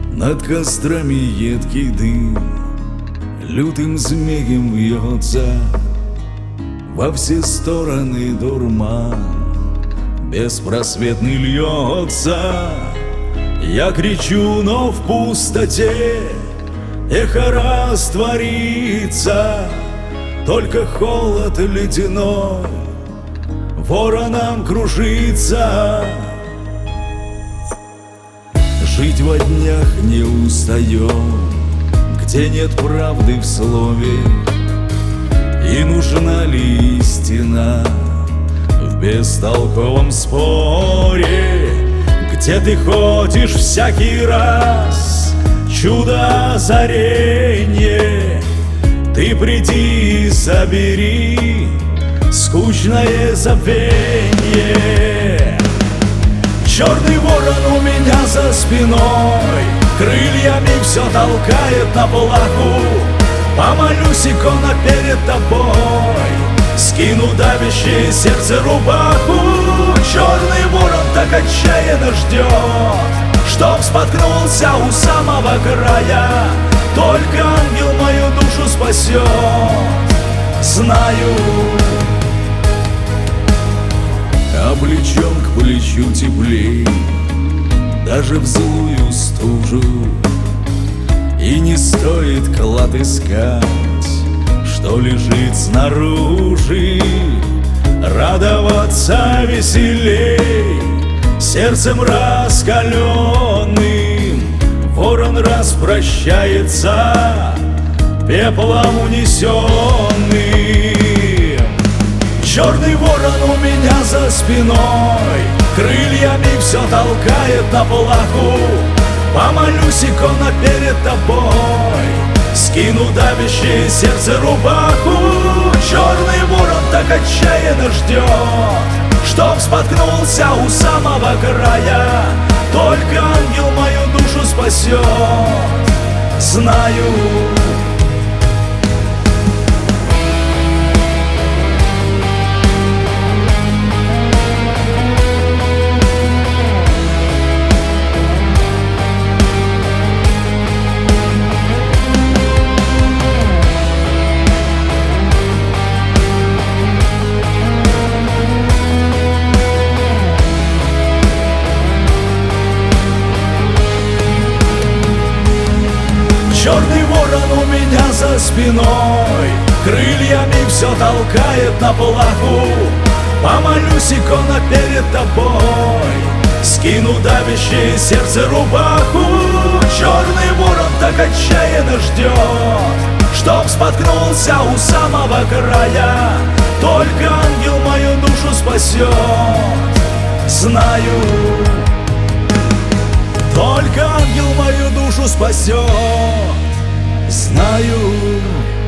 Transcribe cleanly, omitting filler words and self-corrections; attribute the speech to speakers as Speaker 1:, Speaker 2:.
Speaker 1: Над кострами едкий дым лютым змеем вьется, во все стороны дурман беспросветный льется. Я кричу, но в пустоте эхо растворится, только холод ледяной вороном кружится. Жить во днях не устаем, где нет правды в слове, и нужна ли истина в бестолковом споре, где ты ходишь всякий раз, чудо озаренье. Ты приди и собери скучное забвенье. Черный ворон у меня за спиной крыльями все толкает на плаху. Помолюсь, икона, перед тобой, скину давящее сердце рубаху. Черный ворон так отчаянно ждет, чтоб споткнулся у самого края. Только ангел мою душу спасет, знаю. А плечом к плечу теплей, даже в злую стужу. И не стоит клад искать, что лежит снаружи. Радоваться веселей сердцем раскаленным. Ворон распрощается пеплом унесенным. Черный ворон у меня за спиной крыльями все толкает на плаху. Помолюсь, икона, перед тобой, скину давящее сердце рубаху. Черный ворон так отчаянно ждет, чтоб споткнулся у самого края. Только ангел мою душу спасет, знаю. Черный ворон у меня за спиной крыльями все толкает на плаху. Помолюсь, икона, перед тобой, скину давящее сердце рубаху. Черный ворон так отчаянно ждет, чтоб споткнулся у самого края. Только ангел мою душу спасет, знаю. Только ангел мою душу спасет, знаю.